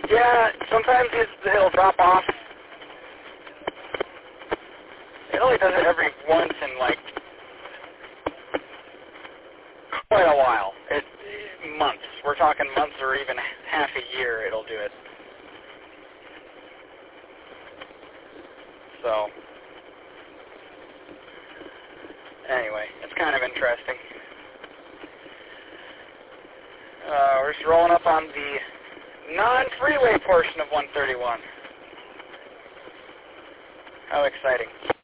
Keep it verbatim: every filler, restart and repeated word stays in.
Yeah, sometimes it's, it'll drop off. It only does it every once in, like, quite a while. It, months. We're talking months or even half a year it'll do it. So, anyway, it's kind of interesting. Uh, we're just rolling up on the non-freeway portion of one thirty-one. How exciting.